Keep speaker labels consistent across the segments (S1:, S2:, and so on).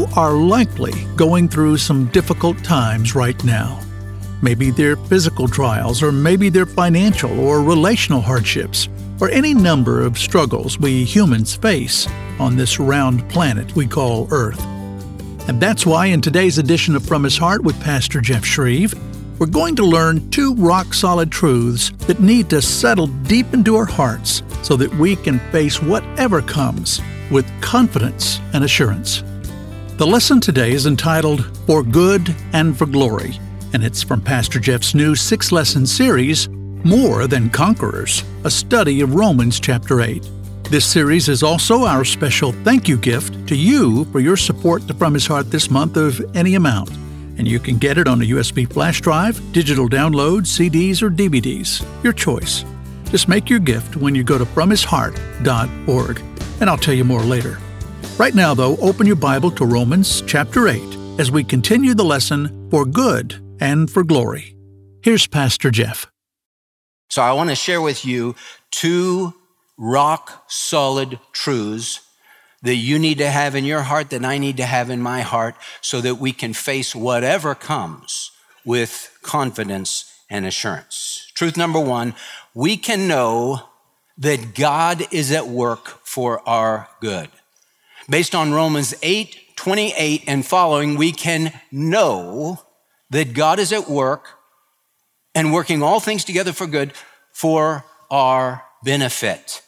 S1: are likely going through some difficult times right now. Maybe they're physical trials, or maybe they're financial or relational hardships, or any number of struggles we humans face on this round planet we call Earth. And that's why in today's edition of From His Heart with Pastor Jeff Shreve, we're going to learn two rock-solid truths that need to settle deep into our hearts so that we can face whatever comes with confidence and assurance. The lesson today is entitled For Good and for Glory, and it's from Pastor Jeff's new 6-lesson series, More Than Conquerors, a study of Romans chapter 8. This series is also our special thank you gift to you for your support to From His Heart this month of any amount. And you can get it on a USB flash drive, digital download, CDs, or DVDs. Your choice. Just make your gift when you go to FromHisHeart.org, and I'll tell you more later. Right now, though, open your Bible to Romans chapter 8 as we continue the lesson For Good and for Glory. Here's Pastor Jeff.
S2: So I want to share with you two rock-solid truths that you need to have in your heart, that I need to have in my heart, so that we can face whatever comes with confidence and assurance. Truth number one, we can know that God is at work for our good. Based on Romans 8:28 and following, we can know that God is at work and working all things together for good for our benefit.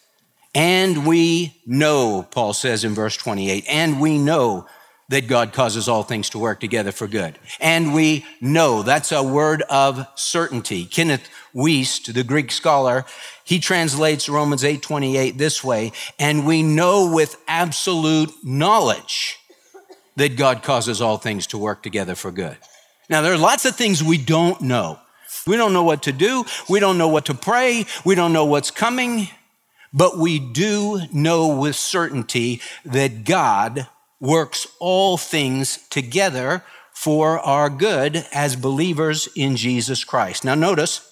S2: And we know, Paul says in verse 28, and we know that God causes all things to work together for good. And we know, that's a word of certainty. Kenneth Wuest, the Greek scholar, he translates Romans 8:28 this way, and we know with absolute knowledge that God causes all things to work together for good. Now, there are lots of things we don't know. We don't know what to do. We don't know what to pray. We don't know what's coming. But we do know with certainty that God works all things together for our good as believers in Jesus Christ. Now, notice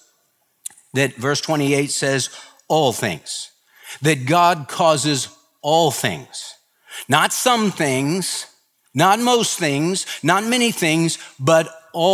S2: that verse 28 says all things, that God causes all things, not some things, not most things, not many things, but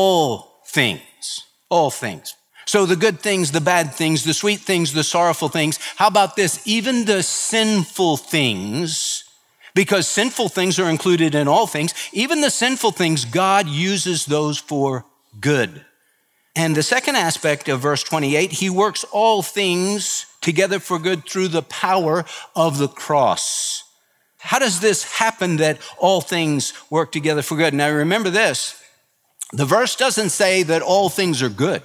S2: all things, all things. So the good things, the bad things, the sweet things, the sorrowful things. How about this? Even the sinful things, because sinful things are included in all things, even the sinful things, God uses those for good. And the second aspect of verse 28, he works all things together for good through the power of the cross. How does this happen that all things work together for good? Now remember this, the verse doesn't say that all things are good.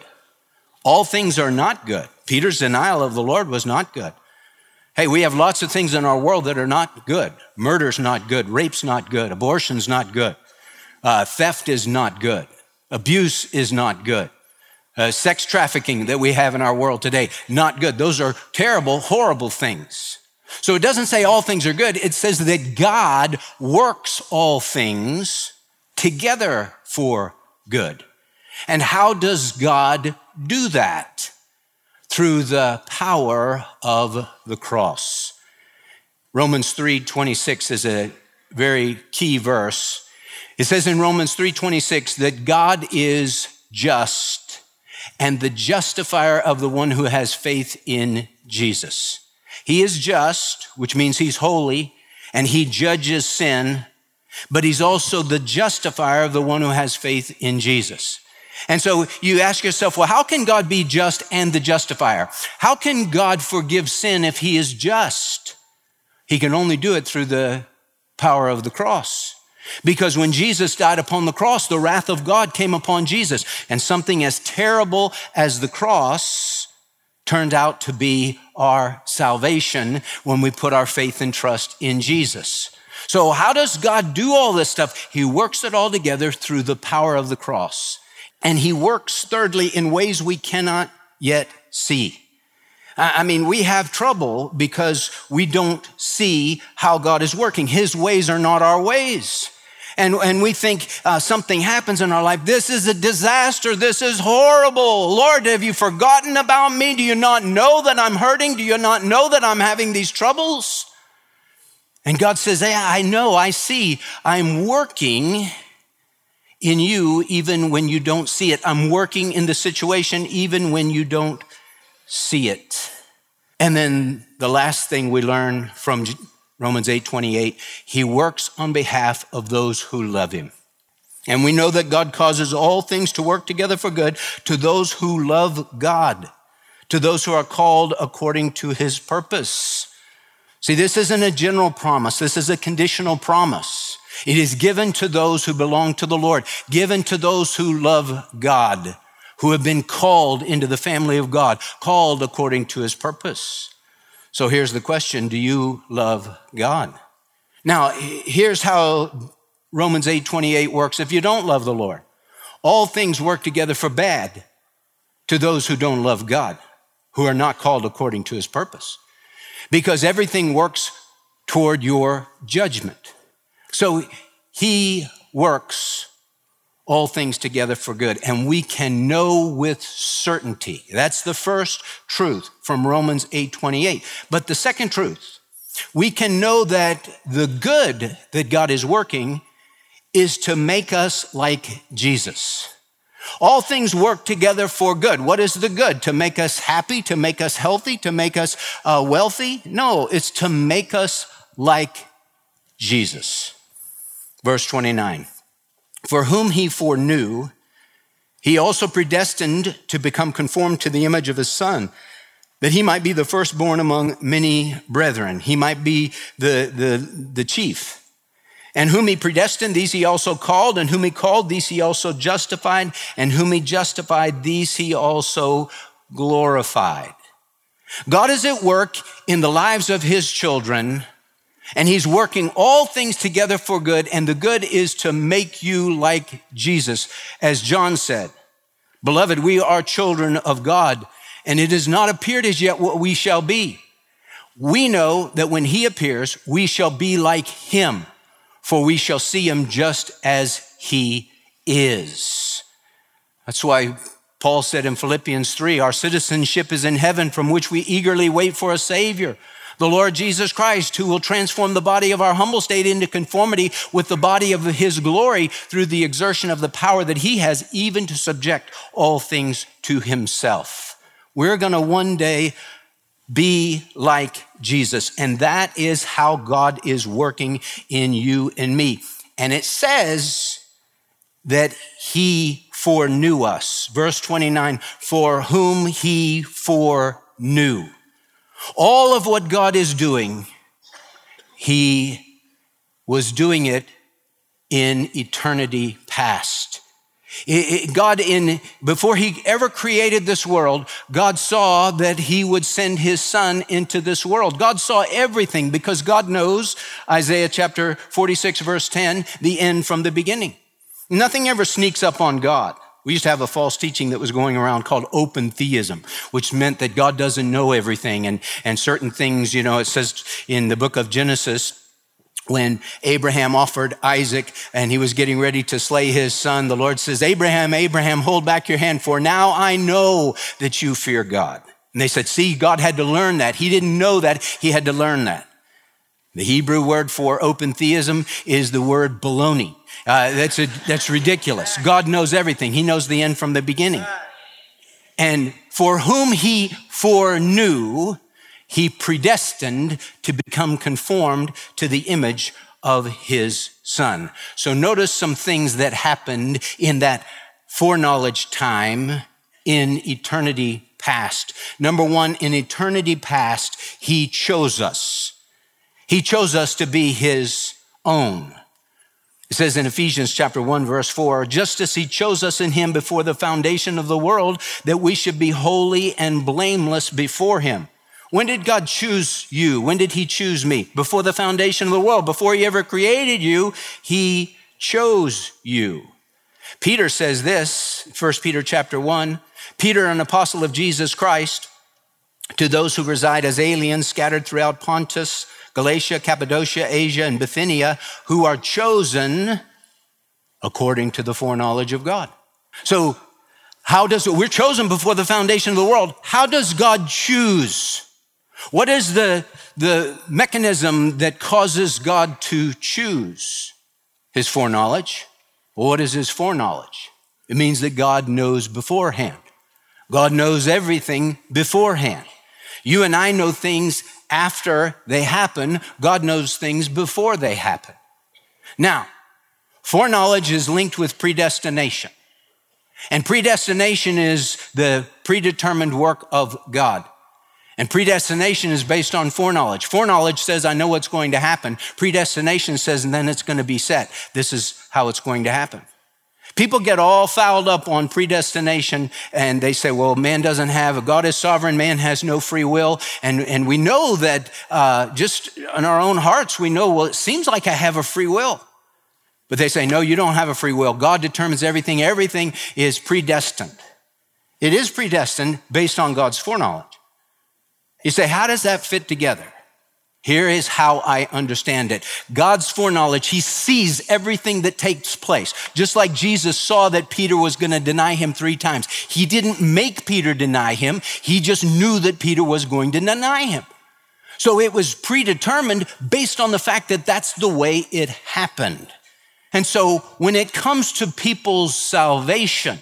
S2: All things are not good. Peter's denial of the Lord was not good. Hey, we have lots of things in our world that are not good. Murder's not good. Rape's not good. Abortion's not good. Theft is not good. Abuse is not good. Sex trafficking that we have in our world today, not good. Those are terrible, horrible things. So it doesn't say all things are good. It says that God works all things together for good. And how does God do that? Through the power of the cross. Romans 3:26 is a very key verse. It says in Romans 3:26 that God is just and the justifier of the one who has faith in Jesus. He is just, which means he's holy, and he judges sin, but he's also the justifier of the one who has faith in Jesus. And so you ask yourself, well, how can God be just and the justifier? How can God forgive sin if he is just? He can only do it through the power of the cross. Because when Jesus died upon the cross, the wrath of God came upon Jesus. And something as terrible as the cross turned out to be our salvation when we put our faith and trust in Jesus. So how does God do all this stuff? He works it all together through the power of the cross. And he works, thirdly, in ways we cannot yet see. I mean, we have trouble because we don't see how God is working. His ways are not our ways. And we think something happens in our life. This is a disaster. This is horrible. Lord, have you forgotten about me? Do you not know that I'm hurting? Do you not know that I'm having these troubles? And God says, hey, I know, I see, I'm working in you even when you don't see it. I'm working in the situation even when you don't see it. And then the last thing we learn from Romans 8:28, he works on behalf of those who love him. And we know that God causes all things to work together for good to those who love God, to those who are called according to his purpose. See, this isn't a general promise. This is a conditional promise. It is given to those who belong to the Lord, given to those who love God, who have been called into the family of God, called according to his purpose. So here's the question, do you love God? Now, here's how Romans 8:28 works. If you don't love the Lord, all things work together for bad to those who don't love God, who are not called according to his purpose. Because everything works toward your judgment. So he works all things together for good, and we can know with certainty. That's the first truth from Romans 8:28. But the second truth, we can know that the good that God is working is to make us like Jesus. All things work together for good. What is the good? To make us happy, to make us healthy, to make us wealthy? No, it's to make us like Jesus. Verse 29, for whom he foreknew, he also predestined to become conformed to the image of his Son, that he might be the firstborn among many brethren. He might be the chief. And whom he predestined, these he also called, and whom he called, these he also justified, and whom he justified, these he also glorified. God is at work in the lives of his children, and he's working all things together for good, and the good is to make you like Jesus. As John said, beloved, we are children of God, and it has not appeared as yet what we shall be. We know that when he appears, we shall be like him, for we shall see him just as he is. That's why Paul said in Philippians 3, our citizenship is in heaven, from which we eagerly wait for a Savior, the Lord Jesus Christ, who will transform the body of our humble state into conformity with the body of his glory through the exertion of the power that he has, even to subject all things to himself. We're going to one day be like Jesus. And that is how God is working in you and me. And it says that he foreknew us. Verse 29, for whom he foreknew. All of what God is doing, he was doing it in eternity past. Before he ever created this world, God saw that he would send his Son into this world. God saw everything because God knows, Isaiah chapter 46, verse 10, the end from the beginning. Nothing ever sneaks up on God. We used to have a false teaching that was going around called open theism, which meant that God doesn't know everything and certain things, it says in the book of Genesis, when Abraham offered Isaac and he was getting ready to slay his son, the Lord says, Abraham, Abraham, hold back your hand, for now I know that you fear God. And they said, see, God had to learn that. He didn't know that. He had to learn that. The Hebrew word for open theism is the word baloney. That's ridiculous. God knows everything. He knows the end from the beginning. And for whom he foreknew, he predestined to become conformed to the image of his Son. So notice some things that happened in that foreknowledge time in eternity past. Number one, in eternity past, he chose us. He chose us to be his own. It says in Ephesians chapter 1, verse 4, just as he chose us in him before the foundation of the world, that we should be holy and blameless before him. When did God choose you? When did he choose me? Before the foundation of the world. Before he ever created you, he chose you. Peter says this, 1 Peter chapter 1, Peter, an apostle of Jesus Christ, to those who reside as aliens scattered throughout Pontus, Galatia, Cappadocia, Asia, and Bithynia, who are chosen according to the foreknowledge of God. So we're chosen before the foundation of the world. How does God choose? What is the mechanism that causes God to choose? His foreknowledge. Well, what is his foreknowledge? It means that God knows beforehand. God knows everything beforehand. You and I know things after they happen. God knows things before they happen. Now, foreknowledge is linked with predestination. And predestination is the predetermined work of God. And predestination is based on foreknowledge. Foreknowledge says, I know what's going to happen. Predestination says, and then it's going to be set. This is how it's going to happen. People get all fouled up on predestination and they say, well, God is sovereign, man has no free will. And we know that just in our own hearts, we know, well, it seems like I have a free will. But they say, no, you don't have a free will. God determines everything. Everything is predestined. It is predestined based on God's foreknowledge. You say, how does that fit together? Here is how I understand it. God's foreknowledge, he sees everything that takes place. Just like Jesus saw that Peter was going to deny him 3 times. He didn't make Peter deny him. He just knew that Peter was going to deny him. So it was predetermined based on the fact that that's the way it happened. And so when it comes to people's salvation,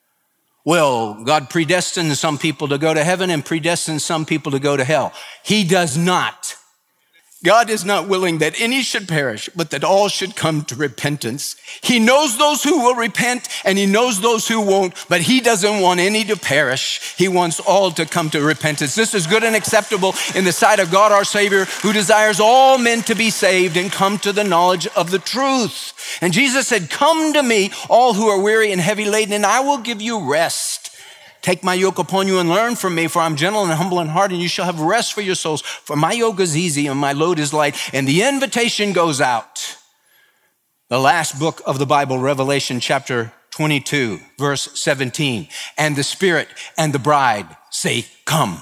S2: well, God predestined some people to go to heaven and predestined some people to go to hell. He does not. God is not willing that any should perish, but that all should come to repentance. He knows those who will repent and he knows those who won't, but he doesn't want any to perish. He wants all to come to repentance. This is good and acceptable in the sight of God our Savior, who desires all men to be saved and come to the knowledge of the truth. And Jesus said, come to me, all who are weary and heavy laden, and I will give you rest. Take my yoke upon you and learn from me, for I'm gentle and humble in heart, and you shall have rest for your souls. For my yoke is easy and my load is light. And the invitation goes out. The last book of the Bible, Revelation chapter 22, verse 17. And the Spirit and the bride say, come.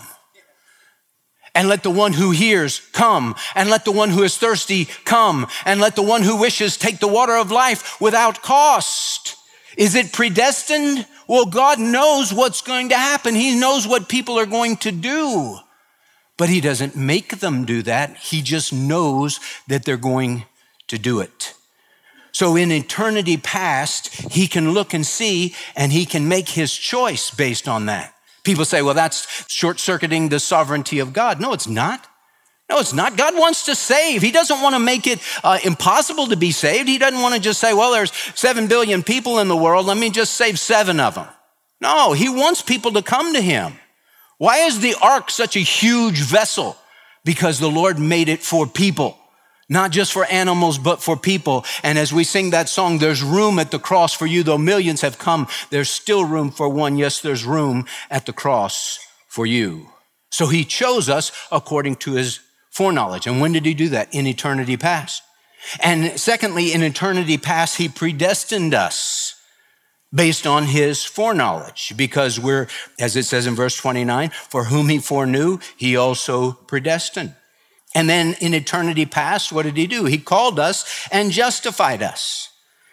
S2: And let the one who hears come, and let the one who is thirsty come, and let the one who wishes take the water of life without cost. Is it predestined? Well, God knows what's going to happen. He knows what people are going to do, but he doesn't make them do that. He just knows that they're going to do it. So in eternity past, he can look and see, and he can make his choice based on that. People say, well, that's short-circuiting the sovereignty of God. No, it's not. No, it's not. God wants to save. He doesn't want to make it impossible to be saved. He doesn't want to just say, well, there's 7 billion people in the world. Let me just save 7 of them. No, he wants people to come to him. Why is the ark such a huge vessel? Because the Lord made it for people, not just for animals, but for people. And as we sing that song, there's room at the cross for you. Though millions have come, there's still room for one. Yes, there's room at the cross for you. So he chose us according to his foreknowledge. And when did he do that? In eternity past. And secondly, in eternity past, he predestined us based on his foreknowledge, because we're, as it says in verse 29, for whom he foreknew, he also predestined. And then in eternity past, what did he do? He called us and justified us.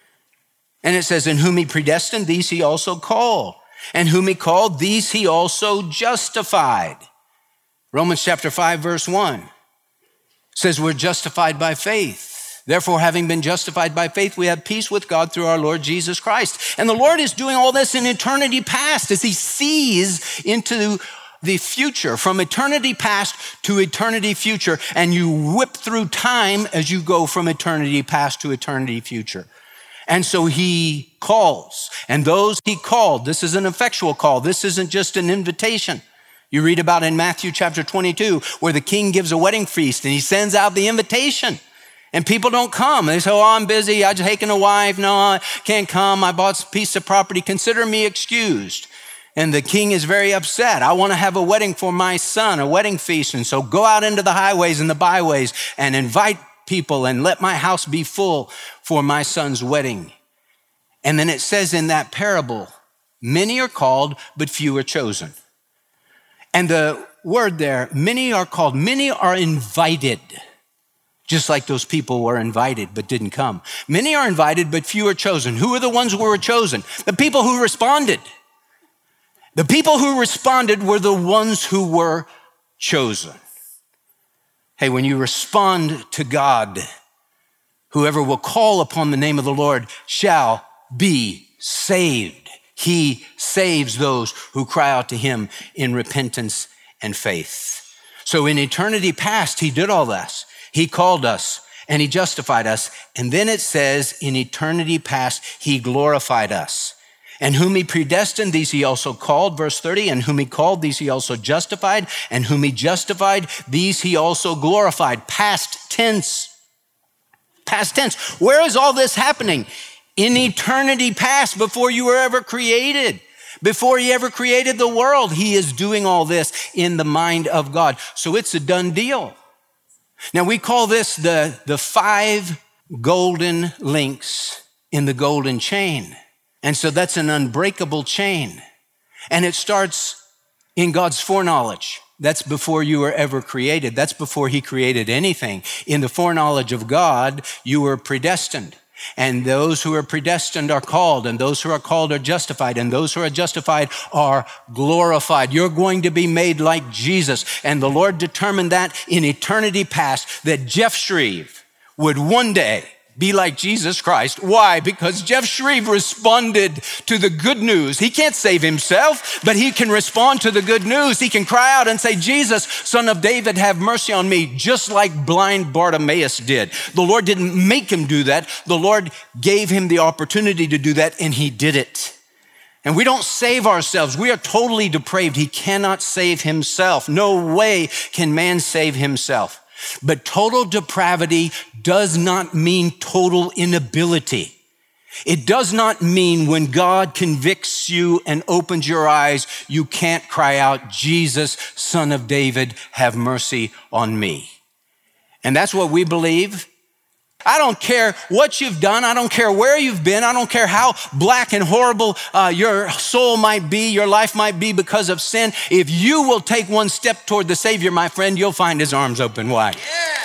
S2: And it says, in whom he predestined, these he also called. And whom he called, these he also justified. Romans chapter 5, verse 1. Says we're justified by faith. Therefore, having been justified by faith, we have peace with God through our Lord Jesus Christ. And the Lord is doing all this in eternity past as he sees into the future, from eternity past to eternity future. And you whip through time as you go from eternity past to eternity future. And so he calls, and those he called, this is an effectual call. This isn't just an invitation. You read about in Matthew chapter 22, where the king gives a wedding feast and he sends out the invitation and people don't come. They say, oh, I'm busy. I just taken a wife. No, I can't come. I bought a piece of property. Consider me excused. And the king is very upset. I want to have a wedding for my son, a wedding feast. And so go out into the highways and the byways and invite people and let my house be full for my son's wedding. And then it says in that parable, many are called, but few are chosen. And the word there, many are called, many are invited, just like those people were invited but didn't come. Many are invited, but few are chosen. Who are the ones who were chosen? The people who responded. The people who responded were the ones who were chosen. Hey, when you respond to God, whoever will call upon the name of the Lord shall be saved. He saves those who cry out to him in repentance and faith. So in eternity past, he did all this. He called us and he justified us. And then it says in eternity past, he glorified us. And whom he predestined, these he also called, verse 30, and whom he called, these he also justified, and whom he justified, these he also glorified. Past tense. Past tense. Where is all this happening? In eternity past, before you were ever created. Before he ever created the world, he is doing all this in the mind of God. So it's a done deal. Now we call this the 5 golden links in the golden chain. And so that's an unbreakable chain. And it starts in God's foreknowledge. That's before you were ever created. That's before he created anything. In the foreknowledge of God, you were predestined. And those who are predestined are called, and those who are called are justified, and those who are justified are glorified. You're going to be made like Jesus. And the Lord determined that in eternity past, that Jeff Shreve would one day be like Jesus Christ. Why? Because Jeff Shreve responded to the good news. He can't save himself, but he can respond to the good news. He can cry out and say, Jesus, Son of David, have mercy on me, just like blind Bartimaeus did. The Lord didn't make him do that. The Lord gave him the opportunity to do that, and he did it. And we don't save ourselves. We are totally depraved. He cannot save himself. No way can man save himself. But total depravity does not mean total inability. It does not mean when God convicts you and opens your eyes, you can't cry out, Jesus, Son of David, have mercy on me. And that's what we believe. I don't care what you've done. I don't care where you've been. I don't care how black and horrible your soul might be, your life might be because of sin. If you will take one step toward the Savior, my friend, you'll find his arms open wide.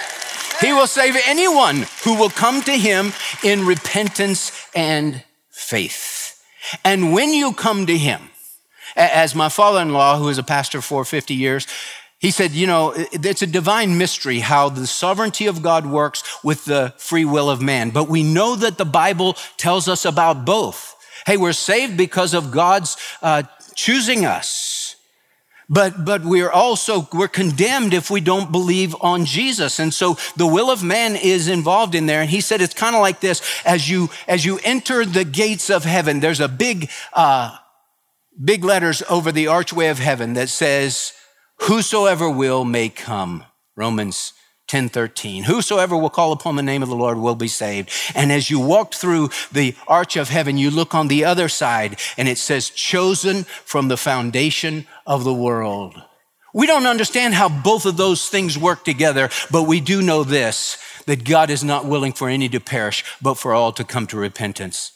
S2: He will save anyone who will come to him in repentance and faith. And when you come to him, as my father-in-law, who is a pastor for 50 years, he said, you know, it's a divine mystery how the sovereignty of God works with the free will of man. But we know that the Bible tells us about both. Hey, we're saved because of God's choosing us. But we're condemned if we don't believe on Jesus. And so the will of man is involved in there. And he said, it's kind of like this. As you enter the gates of heaven, there's a big letters over the archway of heaven that says, whosoever will may come. Romans 10:13. Whosoever will call upon the name of the Lord will be saved. And as you walk through the arch of heaven, you look on the other side and it says, chosen from the foundation of the world. We don't understand how both of those things work together, but we do know this, that God is not willing for any to perish, but for all to come to repentance.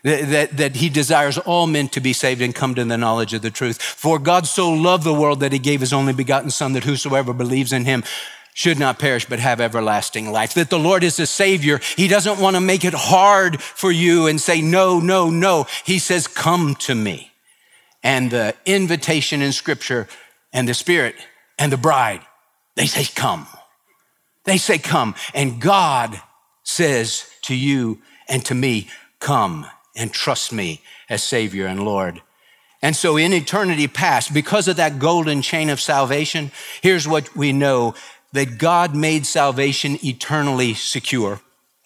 S2: That he desires all men to be saved and come to the knowledge of the truth. For God so loved the world that he gave his only begotten Son, that whosoever believes in him should not perish but have everlasting life. That the Lord is a Savior. He doesn't want to make it hard for you and say, no, no, no. He says, come to me. And the invitation in Scripture and the Spirit and the bride, they say, come. They say, come. And God says to you and to me, come and trust me as Savior and Lord. And so in eternity past, because of that golden chain of salvation, here's what we know, that God made salvation eternally secure.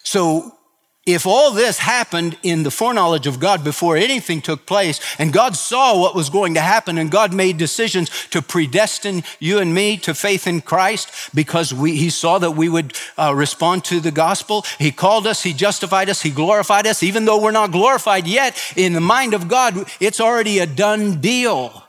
S2: So if all this happened in the foreknowledge of God before anything took place, and God saw what was going to happen, and God made decisions to predestine you and me to faith in Christ because he saw that we would respond to the gospel. He called us, he justified us, he glorified us. Even though we're not glorified yet, in the mind of God, it's already a done deal.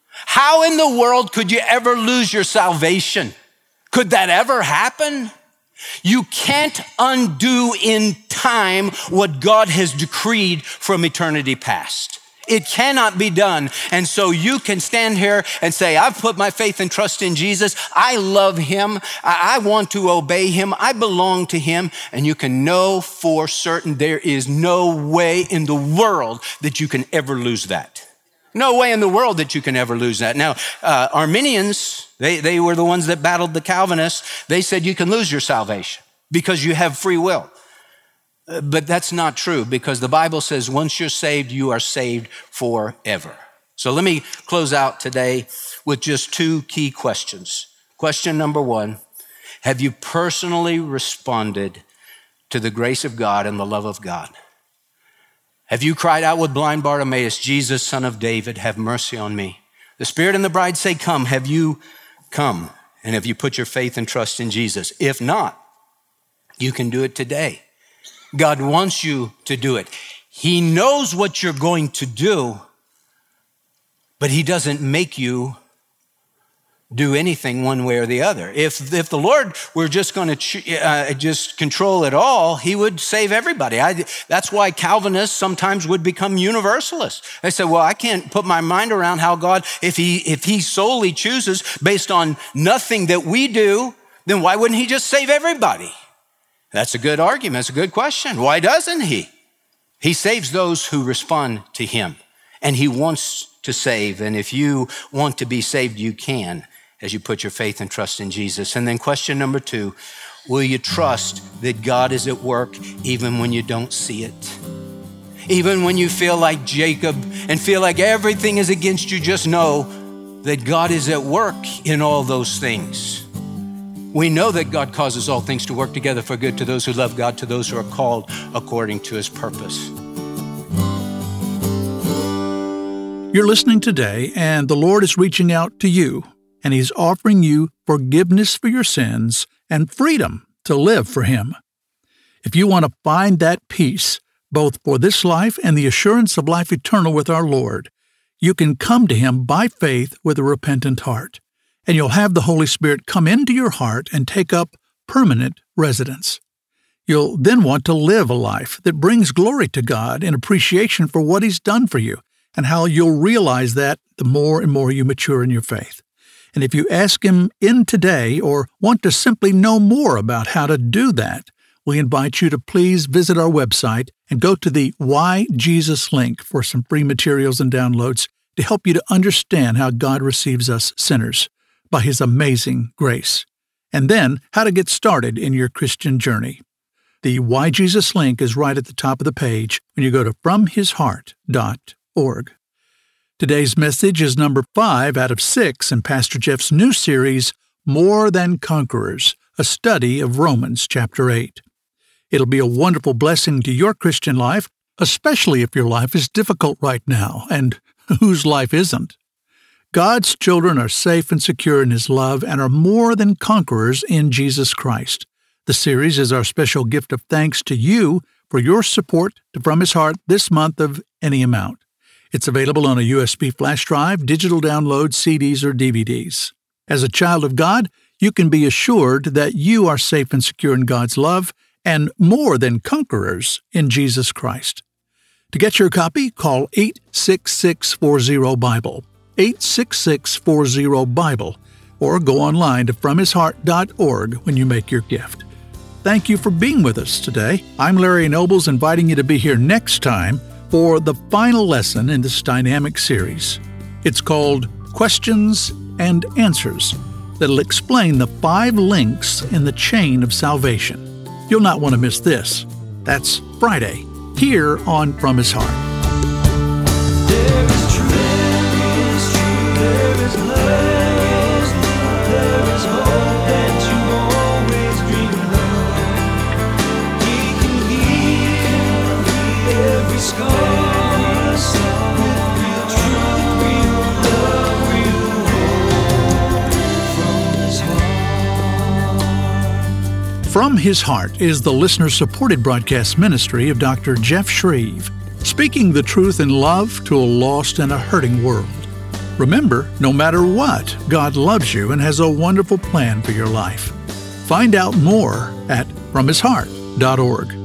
S2: How in the world could you ever lose your salvation? Could that ever happen? You can't undo in time what God has decreed from eternity past. It cannot be done. And so you can stand here and say, I've put my faith and trust in Jesus. I love him. I want to obey him. I belong to him. And you can know for certain there is no way in the world that you can ever lose that. No way in the world that you can ever lose that. Now, Arminians, they were the ones that battled the Calvinists. They said you can lose your salvation because you have free will. But that's not true, because the Bible says once you're saved, you are saved forever. So let me close out today with just two key questions. Question number one, have you personally responded to the grace of God and the love of God? Have you cried out with blind Bartimaeus, Jesus, Son of David, have mercy on me? The Spirit and the bride say, come. Have you come? And have you put your faith and trust in Jesus? If not, you can do it today. God wants you to do it. He knows what you're going to do, but he doesn't make you do anything one way or the other. If the Lord were just going to just control it all, he would save everybody. That's why Calvinists sometimes would become universalists. They say, well, I can't put my mind around how God, if he solely chooses based on nothing that we do, then why wouldn't he just save everybody? That's a good argument. It's a good question. Why doesn't he? He saves those who respond to him, and he wants to save. And if you want to be saved, you can, as you put your faith and trust in Jesus. And then question number two, will you trust that God is at work even when you don't see it? Even when you feel like Jacob and feel like everything is against you, just know that God is at work in all those things. We know that God causes all things to work together for good to those who love God, to those who are called according to his purpose.
S1: You're listening today, and the Lord is reaching out to you, and he's offering you forgiveness for your sins and freedom to live for him. If you want to find that peace, both for this life and the assurance of life eternal with our Lord, you can come to him by faith with a repentant heart, and you'll have the Holy Spirit come into your heart and take up permanent residence. You'll then want to live a life that brings glory to God in appreciation for what he's done for you, and how you'll realize that the more and more you mature in your faith. And if you ask him in today or want to simply know more about how to do that, we invite you to please visit our website and go to the Why Jesus link for some free materials and downloads to help you to understand how God receives us sinners by his amazing grace, and then how to get started in your Christian journey. The Why Jesus link is right at the top of the page when you go to FromHisHeart.org. Today's message is number 5 out of 6 in Pastor Jeff's new series, More Than Conquerors, a study of Romans chapter 8. It'll be a wonderful blessing to your Christian life, especially if your life is difficult right now, and whose life isn't? God's children are safe and secure in his love and are more than conquerors in Jesus Christ. The series is our special gift of thanks to you for your support to From His Heart this month of any amount. It's available on a USB flash drive, digital download, CDs, or DVDs. As a child of God, you can be assured that you are safe and secure in God's love and more than conquerors in Jesus Christ. To get your copy, call 866-40-BIBLE, 866-40-BIBLE, or go online to FromHisHeart.org when you make your gift. Thank you for being with us today. I'm Larry Nobles, inviting you to be here next time for the final lesson in this dynamic series. It's called Questions and Answers, that'll explain the 5 links in the chain of salvation. You'll not want to miss this. That's Friday, here on From His Heart.
S3: There is truth, there is love, there is hope that you always dreamed of. He can heal every scar.
S1: From His Heart is the listener-supported broadcast ministry of Dr. Jeff Shreve, speaking the truth in love to a lost and a hurting world. Remember, no matter what, God loves you and has a wonderful plan for your life. Find out more at FromHisHeart.org.